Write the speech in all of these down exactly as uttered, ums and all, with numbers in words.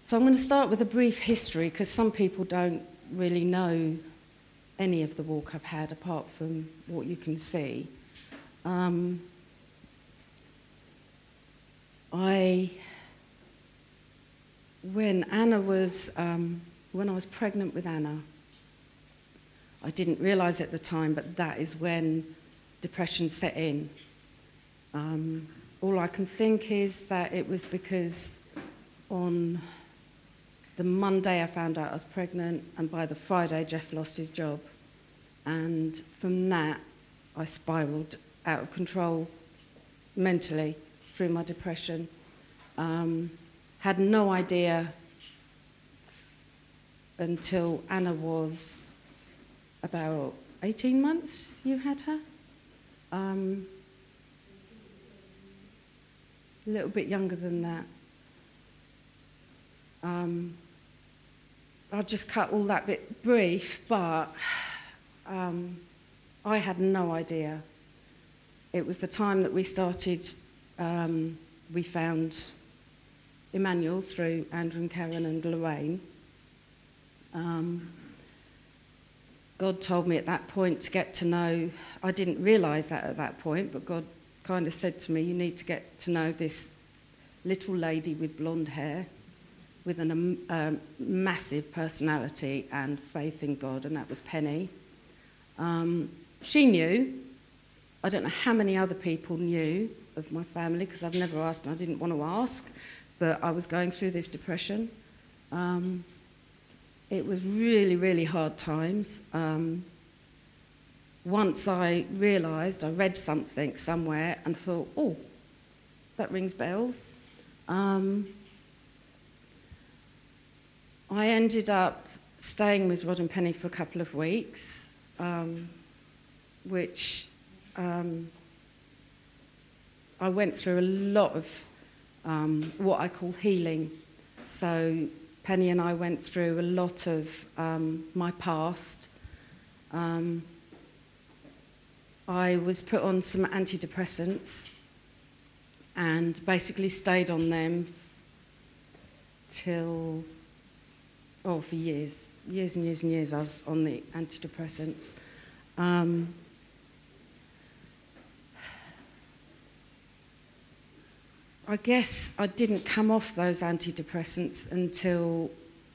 So I'm going to start with a brief history, because some people don't really know any of the walk I've had apart from what you can see. Um, I, when Anna was, um, when I was pregnant with Anna, I didn't realise at the time, but that is when depression set in. Um, all I can think is that it was because on the Monday I found out I was pregnant, and by the Friday Jeff lost his job. And from that, I spiralled out of control mentally through my depression. Um, had no idea until Anna was about eighteen months you had her. Um, a little bit younger than that. Um, I'll just cut all that bit brief, but um, I had no idea. It was the time that we started, um, we found Emmanuel through Andrew and Karen and Lorraine. Um, God told me at that point to get to know, I didn't realise that at that point, but God kind of said to me, you need to get to know this little lady with blonde hair, with a um, um, massive personality and faith in God, and that was Penny. Um, she knew. I don't know how many other people knew of my family, because I've never asked, and I didn't want to ask, that I was going through this depression. Um, it was really, really hard times. Um, once I realised, I read something somewhere and thought, oh, that rings bells. Um, I ended up staying with Rod and Penny for a couple of weeks, um, which um, I went through a lot of um, what I call healing. So Penny and I went through a lot of um, my past. Um, I was put on some antidepressants and basically stayed on them till... Oh, for years, years and years and years I was on the antidepressants. Um, I guess I didn't come off those antidepressants until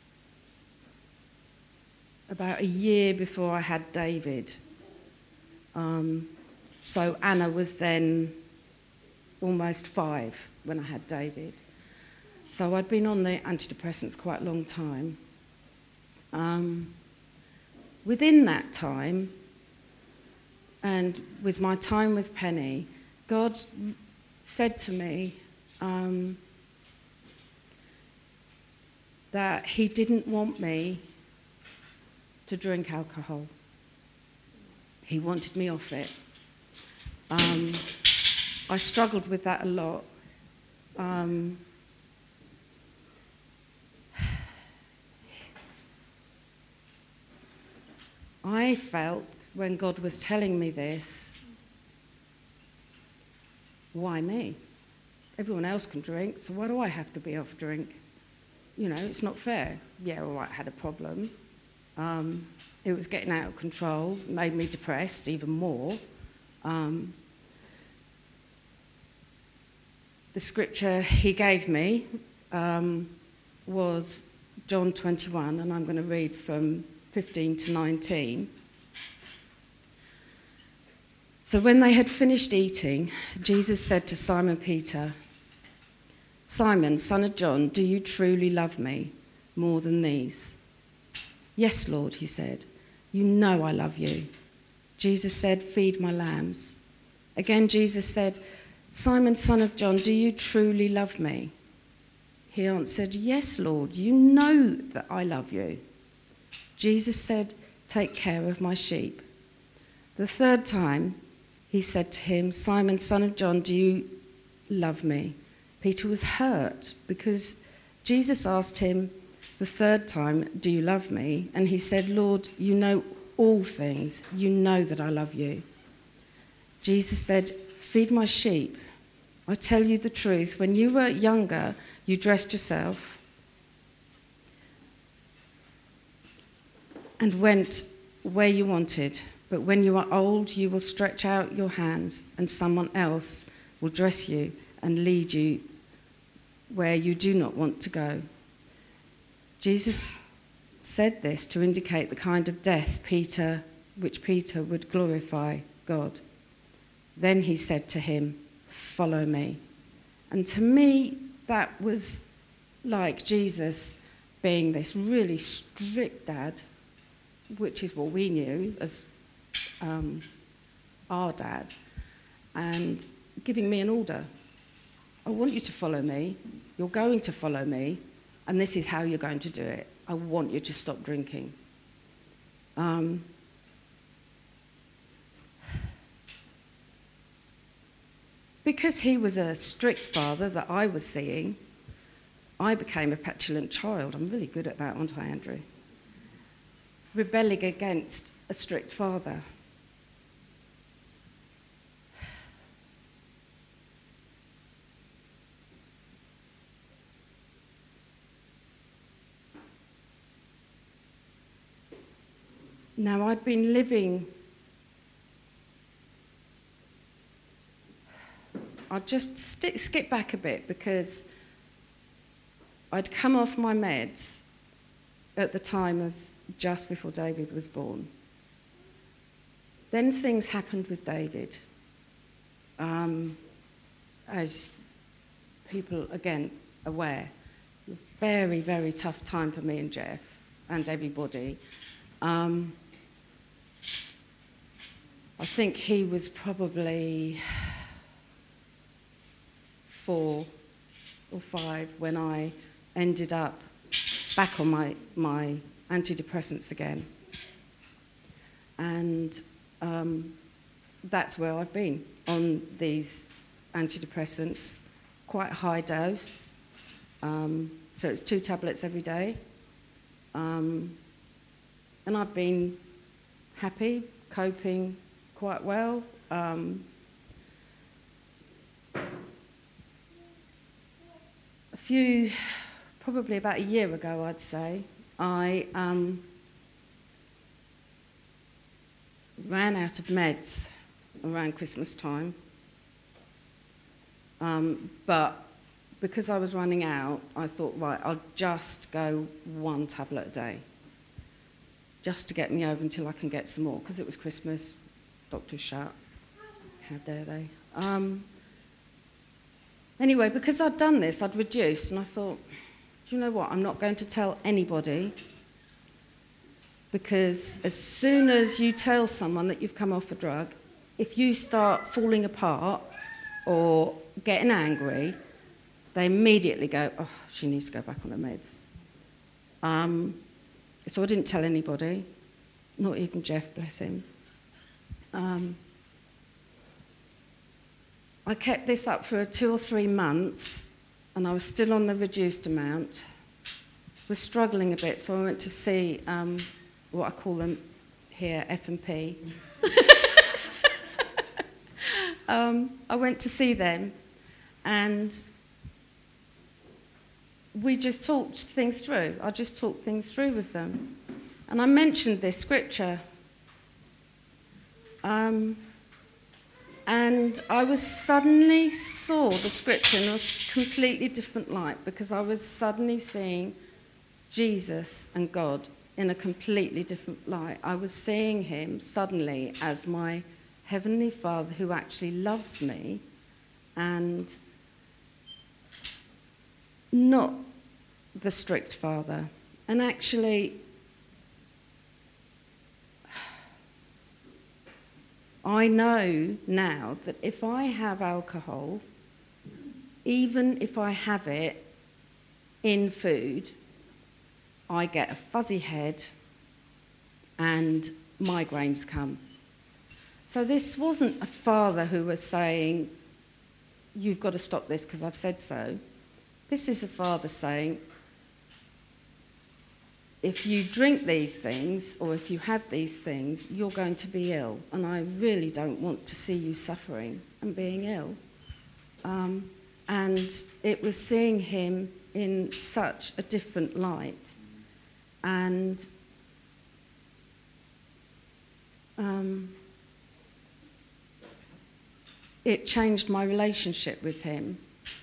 about a year before I had David. Um, so Anna was then almost five when I had David. So I'd been on the antidepressants quite a long time. Um, within that time, and with my time with Penny, God said to me um, that he didn't want me to drink alcohol. He wanted me off it. Um, I struggled with that a lot. Um, I felt, when God was telling me this, why me? Everyone else can drink, so why do I have to be off drink? You know, it's not fair. Yeah, all right, I had a problem. Um, it was getting out of control, made me depressed even more. Um, the scripture he gave me um, was John twenty-one, and I'm going to read from fifteen to nineteen. So when they had finished eating, Jesus said to Simon Peter, "Simon, son of John, do you truly love me more than these?" "Yes, Lord," he said. "You know I love you." Jesus said, "Feed my lambs." Again, Jesus said, "Simon, son of John, do you truly love me?" He answered, "Yes, Lord, you know that I love you." Jesus said, "Take care of my sheep." The third time, he said to him, "Simon, son of John, do you love me?" Peter was hurt because Jesus asked him the third time, "Do you love me?" And he said, "Lord, you know all things. You know that I love you." Jesus said, "Feed my sheep. I tell you the truth, when you were younger, you dressed yourself and went where you wanted. But when you are old, you will stretch out your hands, and someone else will dress you and lead you where you do not want to go." Jesus said this to indicate the kind of death Peter, which Peter would glorify God. Then he said to him, "Follow me." And to me, that was like Jesus being this really strict dad, which is what we knew as um, our dad, and giving me an order. "I want you to follow me. You're going to follow me, and this is how you're going to do it. I want you to stop drinking." Um, because he was a strict father that I was seeing, I became a petulant child. I'm really good at that, aren't I, Andrew? Rebelling against a strict father. Now, I'd been living... I'll just st- skip back a bit because I'd come off my meds at the time of just before David was born. Then things happened with David. Um, as people, again, aware, very, very tough time for me and Jeff and everybody. Um, I think he was probably four or five when I ended up back on my, my antidepressants again. And um, that's where I've been, on these antidepressants, quite high dose. Um, so it's two tablets every day. Um, and I've been happy, coping quite well. Um, a few, probably about a year ago, I'd say, I um, ran out of meds around Christmas time. Um, but because I was running out, I thought, right, I'll just go one tablet a day, just to get me over until I can get some more, because it was Christmas, doctors shut. How dare they? Um, anyway, because I'd done this, I'd reduced, and I thought, do you know what? I'm not going to tell anybody, because as soon as you tell someone that you've come off a drug, if you start falling apart or getting angry, they immediately go, oh, she needs to go back on her meds. Um, so I didn't tell anybody, not even Jeff, bless him. Um, I kept this up for two or three months, and I was still on the reduced amount. Was struggling a bit, so I went to see um, what I call them here, F and P. um, I went to see them, and we just talked things through. I just talked things through with them. And I mentioned this scripture. Um, and I was suddenly saw the scripture in a completely different light, because I was suddenly seeing Jesus and God in a completely different light. I was seeing him suddenly as my heavenly Father who actually loves me, and not the strict father. And actually, I know now that if I have alcohol, even if I have it in food, I get a fuzzy head and migraines come. So this wasn't a father who was saying, you've got to stop this because I've said so. This is a father saying, if you drink these things, or if you have these things, you're going to be ill. And I really don't want to see you suffering and being ill. Um, and it was seeing him in such a different light. And um, it changed my relationship with him.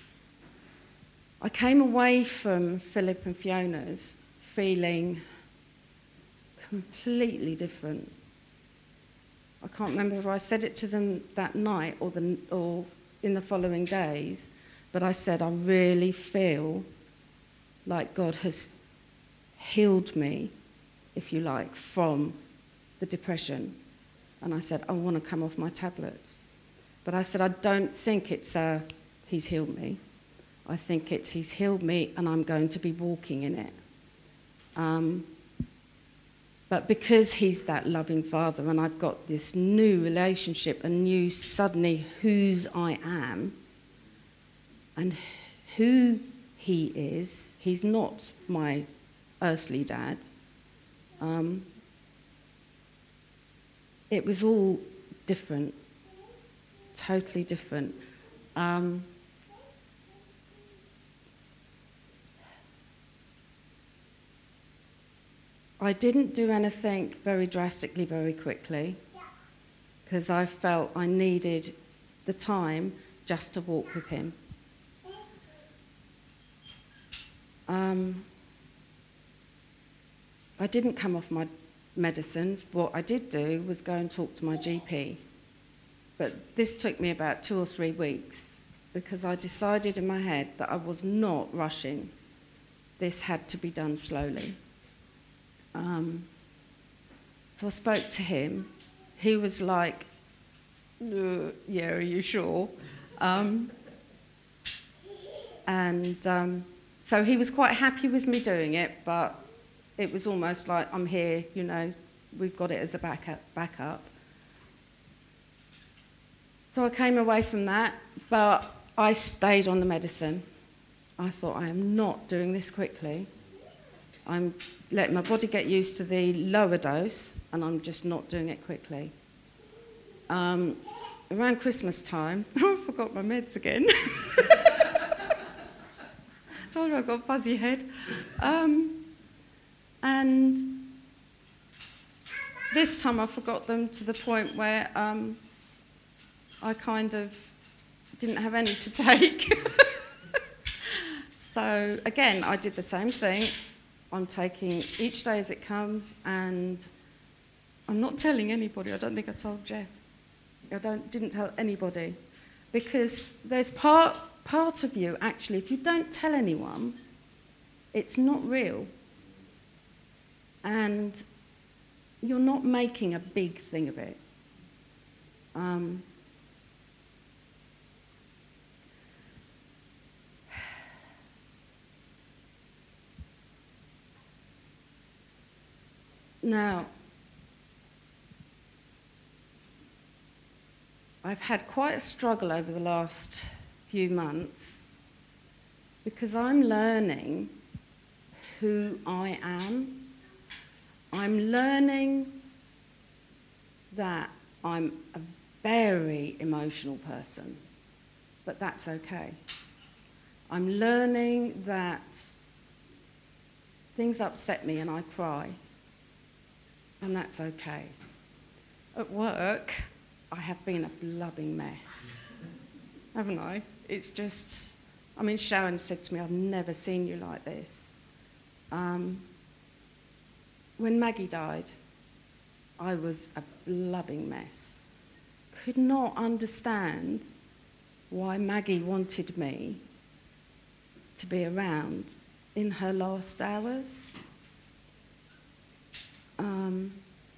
I came away from Philip and Fiona's feeling completely different. I can't remember if I said it to them that night or, the, or in the following days, but I said, I really feel like God has healed me, if you like, from the depression. And I said, I want to come off my tablets. But I said, I don't think it's uh, he's healed me. I think it's he's healed me and I'm going to be walking in it. Um, but because he's that loving father and I've got this new relationship and knew suddenly whose I am and who he is, he's not my earthly dad. Um, it was all different, totally different. Um, I didn't do anything very drastically very quickly because I felt I needed the time just to walk with him. Um, I didn't come off my medicines. What I did do was go and talk to my G P. But this took me about two or three weeks because I decided in my head that I was not rushing. This had to be done slowly. Um, so I spoke to him. He was like, uh, yeah, are you sure? Um, and um, so he was quite happy with me doing it, but it was almost like, I'm here, you know, we've got it as a backup. backup. So I came away from that, but I stayed on the medicine. I thought, I am not doing this quickly. I'm letting my body get used to the lower dose, and I'm just not doing it quickly. Um, around Christmas time, I forgot my meds again. Told you I got a fuzzy head. Um, and this time I forgot them to the point where um, I kind of didn't have any to take. So again, I did the same thing. I'm taking each day as it comes, and I'm not telling anybody. I don't think I told Jeff. I don't, didn't tell anybody. Because there's part, part of you, actually, if you don't tell anyone, it's not real. And you're not making a big thing of it. Um, Now, I've had quite a struggle over the last few months because I'm learning who I am. I'm learning that I'm a very emotional person, but that's okay. I'm learning that things upset me and I cry. And that's okay. At work, I have been a blubbing mess, haven't I? It's just, I mean, Sharon said to me, I've never seen you like this. Um, when Maggie died, I was a blubbing mess. Could not understand why Maggie wanted me to be around in her last hours. Um,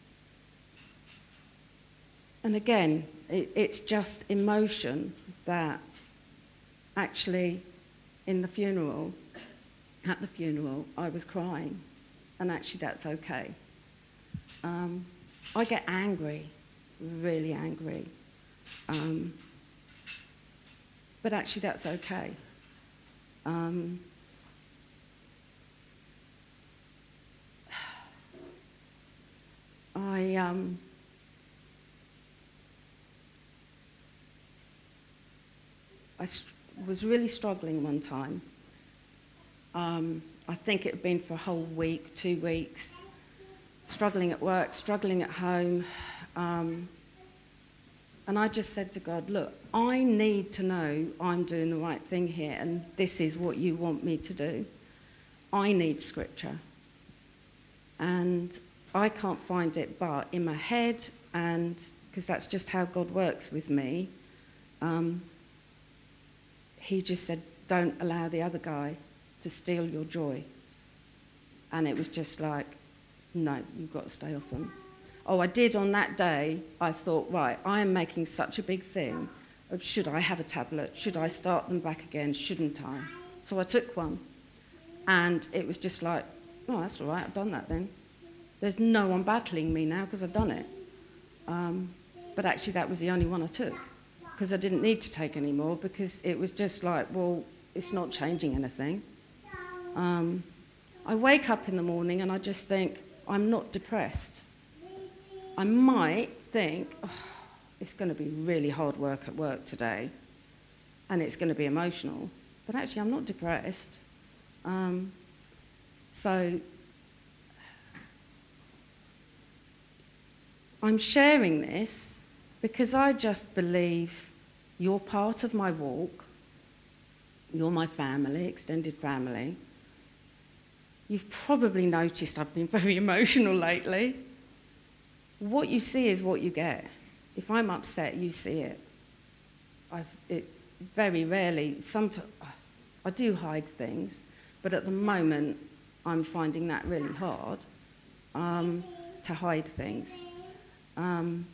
and again, it, it's just emotion that actually in the funeral, at the funeral, I was crying. And actually that's okay. Um, I get angry, really angry. Um, but actually that's okay. Um, I um, I st- was really struggling one time. Um, I think it had been for a whole week, two weeks, struggling at work, struggling at home, Um, and I just said to God, look, I need to know I'm doing the right thing here, and this is what you want me to do. I need scripture. And I can't find it but in my head, and because that's just how God works with me. Um, he just said, don't allow the other guy to steal your joy. And it was just like, no, you've got to stay off them. Oh, I did on that day, I thought, right, I am making such a big thing of should I have a tablet? Should I start them back again? Shouldn't I? So I took one. And it was just like, oh, that's all right, I've done that then. There's no one battling me now because I've done it. Um, but actually that was the only one I took, because I didn't need to take any more, because it was just like, well, it's not changing anything. Um, I wake up in the morning and I just think, I'm not depressed. I might think, oh, it's going to be really hard work at work today, and it's going to be emotional, but actually I'm not depressed. Um, so I'm sharing this because I just believe you're part of my walk. You're my family, extended family. You've probably noticed I've been very emotional lately. What you see is what you get. If I'm upset, you see it. I've, it very rarely, sometimes I do hide things, but at the moment I'm finding that really hard, um, to hide things. Um,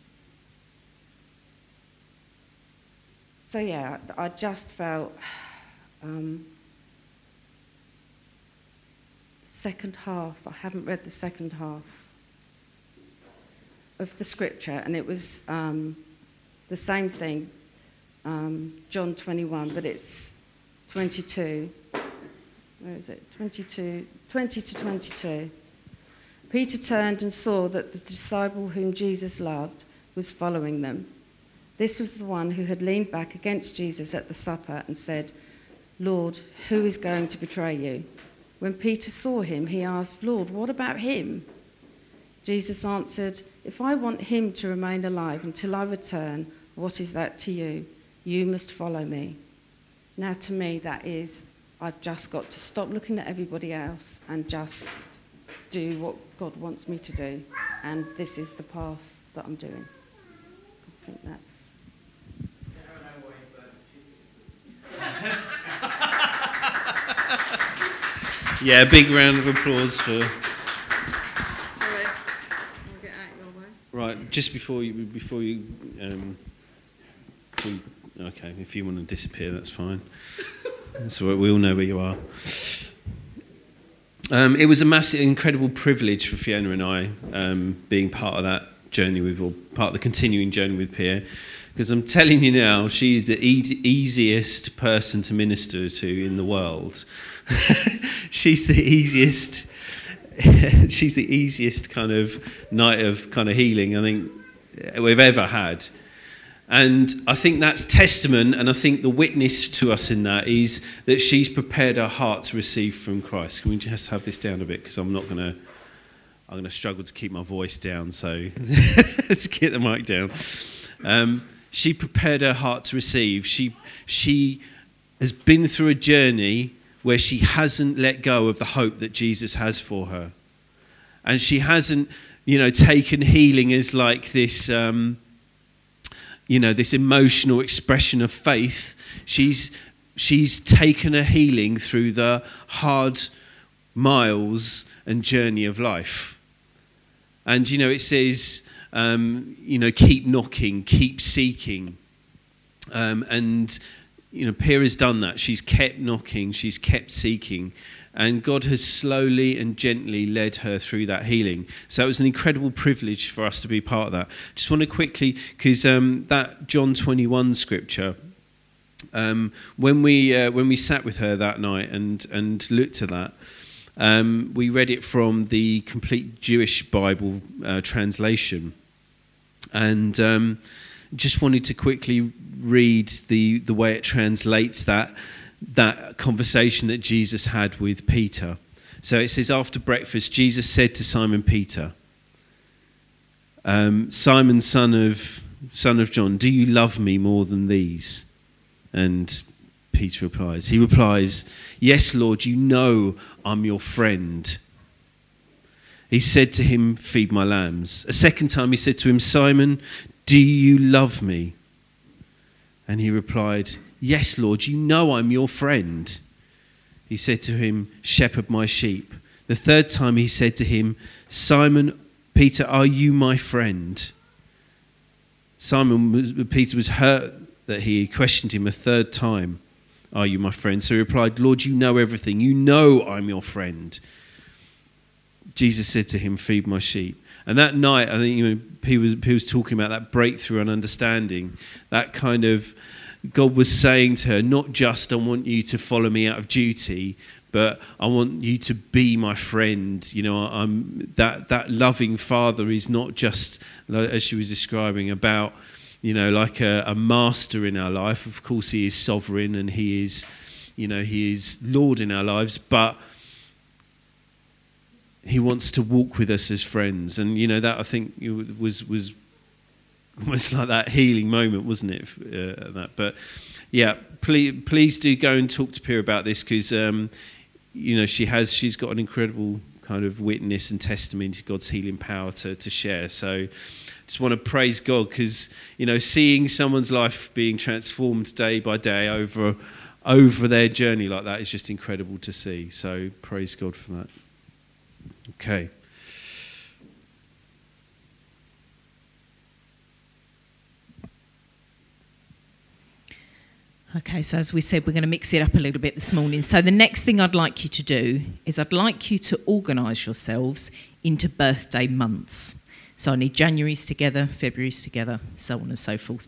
so yeah, I just felt um, second half, I haven't read the second half of the scripture, and it was um, the same thing, um, John twenty-one, but it's twenty-two. Where is it? twenty-two, twenty to twenty-two. Peter turned and saw that the disciple whom Jesus loved was following them. This was the one who had leaned back against Jesus at the supper and said, Lord, who is going to betray you? When Peter saw him, he asked, Lord, what about him? Jesus answered, if I want him to remain alive until I return, what is that to you? You must follow me. Now to me that is, I've just got to stop looking at everybody else and just do what God wants me to do. And this is the path that I'm doing. I think that's... Yeah, a big round of applause for... Right, just before you, before you, um, before you, okay, if you want to disappear, that's fine. That's all right, we all know where you are. Um, it was a massive, incredible privilege for Fiona and I um, being part of that journey with, or part of the continuing journey with Pierre, because I'm telling you now, she's the e- easiest person to minister to in the world. She's the easiest... She's the easiest kind of night of kind of healing I think we've ever had. And I think that's testament, and I think the witness to us in that is that she's prepared her heart to receive from Christ. Can we just have this down a bit, because I'm not going to, I'm going to struggle to keep my voice down, so let's get the mic down. Um, she prepared her heart to receive. She, she has been through a journey where she hasn't let go of the hope that Jesus has for her. And she hasn't, you know, taken healing as like this, um, you know, this emotional expression of faith. She's, she's taken her healing through the hard miles and journey of life. And, you know, it says, um, you know, keep knocking, keep seeking. Um, and... You know, Pia has done that. She's kept knocking, she's kept seeking, and God has slowly and gently led her through that healing. So it was an incredible privilege for us to be part of that. Just want to quickly, because um, that John twenty-one scripture, um, when we uh, when we sat with her that night and and looked at that, um, we read it from the Complete Jewish Bible uh, translation, and. Um, Just wanted to quickly read the, the way it translates that that conversation that Jesus had with Peter. So it says, after breakfast, Jesus said to Simon Peter, um, Simon, son of son of John, do you love me more than these? And Peter replies, he replies, yes, Lord, you know I'm your friend. He said to him, feed my lambs. A second time he said to him, Simon, do you love me? And he replied, yes, Lord, you know I'm your friend. He said to him, shepherd my sheep. The third time he said to him, Simon, Peter, are you my friend? Simon, was, Peter was hurt that he questioned him a third time. Are you my friend? So he replied, Lord, you know everything. You know I'm your friend. Jesus said to him, feed my sheep. And that night, I think, you know, he was, he was talking about that breakthrough and understanding. That kind of, God was saying to her, not just I want you to follow me out of duty, but I want you to be my friend. You know, I'm that that loving Father is not just, as she was describing, about, you know, like a, a master in our life. Of course, he is sovereign and he is, you know, he is Lord in our lives, but he wants to walk with us as friends. And, you know, that I think was was almost like that healing moment, wasn't it? Uh, that, but yeah, please please do go and talk to Pia about this, because um, you know, she has she's got an incredible kind of witness and testimony to God's healing power to to share. So just want to praise God, because, you know, seeing someone's life being transformed day by day over over their journey like that is just incredible to see. So praise God for that. Okay. Okay, so as we said, we're going to mix it up a little bit this morning. So the next thing I'd like you to do is I'd like you to organise yourselves into birthday months. So I need January's together, February's together, so on and so forth.